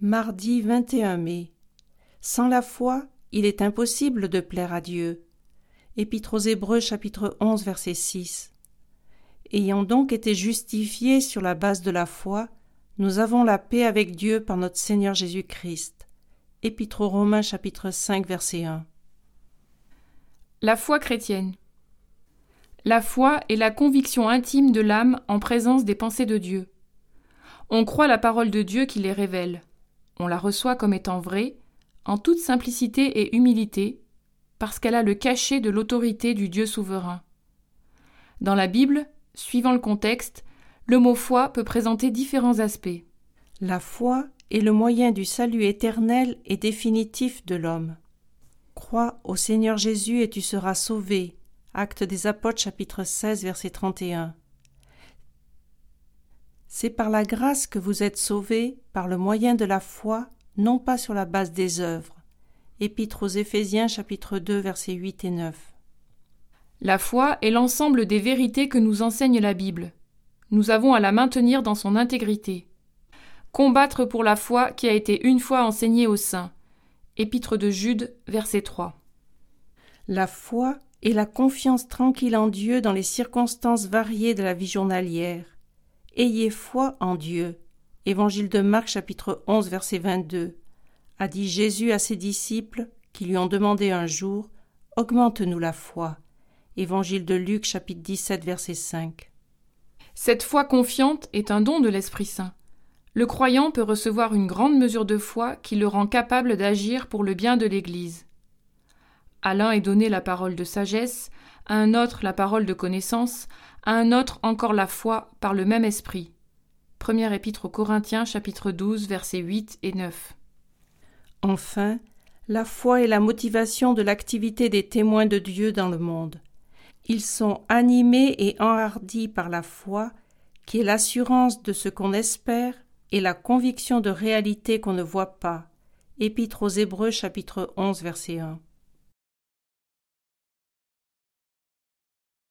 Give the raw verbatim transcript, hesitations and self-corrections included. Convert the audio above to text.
Mardi vingt et un mai. Sans la foi, il est impossible de plaire à Dieu. Épître aux Hébreux chapitre onze verset six. Ayant donc été justifiés sur la base de la foi, nous avons la paix avec Dieu par notre Seigneur Jésus-Christ. Épître aux Romains chapitre cinq verset un. La foi chrétienne. La foi est la conviction intime de l'âme en présence des pensées de Dieu. On croit la parole de Dieu qui les révèle. On la reçoit comme étant vraie, en toute simplicité et humilité, parce qu'elle a le cachet de l'autorité du Dieu souverain. Dans la Bible, suivant le contexte, le mot foi peut présenter différents aspects. La foi est le moyen du salut éternel et définitif de l'homme. Crois au Seigneur Jésus et tu seras sauvé. Actes des Apôtres chapitre seize verset trente et un. C'est par la grâce que vous êtes sauvés, par le moyen de la foi, non pas sur la base des œuvres. Épître aux Éphésiens chapitre deux versets huit et neuf. La foi est l'ensemble des vérités que nous enseigne la Bible. Nous avons à la maintenir dans son intégrité. Combattre pour la foi qui a été une fois enseignée aux saints. Épître de Jude, verset trois. La foi est la confiance tranquille en Dieu dans les circonstances variées de la vie journalière. Ayez foi en Dieu. Évangile de Marc chapitre onze verset vingt-deux. A dit Jésus à ses disciples qui lui ont demandé un jour « Augmente-nous la foi ». Évangile de Luc chapitre dix-sept verset cinq. Cette foi confiante est un don de l'Esprit Saint. Le croyant peut recevoir une grande mesure de foi qui le rend capable d'agir pour le bien de l'Église. À l'un est donnée la parole de sagesse, à un autre la parole de connaissance, à un autre encore la foi par le même esprit. Première épître aux Corinthiens, chapitre douze, versets huit et neuf. Enfin, la foi est la motivation de l'activité des témoins de Dieu dans le monde. Ils sont animés et enhardis par la foi, qui est l'assurance de ce qu'on espère et la conviction de réalité qu'on ne voit pas. Épître aux Hébreux, chapitre onze, verset un.